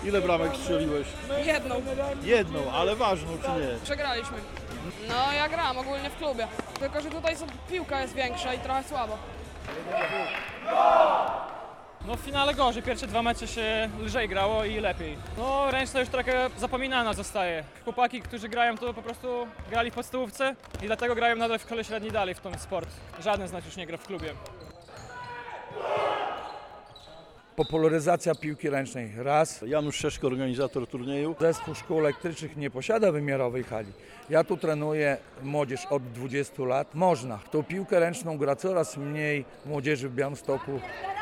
Ile bramek strzeliłeś? Jedną, ale ważną czy nie? Przegraliśmy. No ja gram ogólnie w klubie, tylko że tutaj piłka jest większa i trochę słabo. No w finale gorzej, pierwsze 2 mecze się lżej grało i lepiej. No ręczna już trochę zapominana zostaje. Chłopaki, którzy grają to po prostu grali w podstawówce i dlatego grają nadal w szkole średniej dalej w ten sport. Żaden z nas już nie gra w klubie. Popularyzacja piłki ręcznej raz. Janusz Szeszko, organizator turnieju. Zespół szkół elektrycznych nie posiada wymiarowej hali. Ja tu trenuję młodzież od 20 lat. Można. Tą piłkę ręczną gra coraz mniej młodzieży w Białymstoku.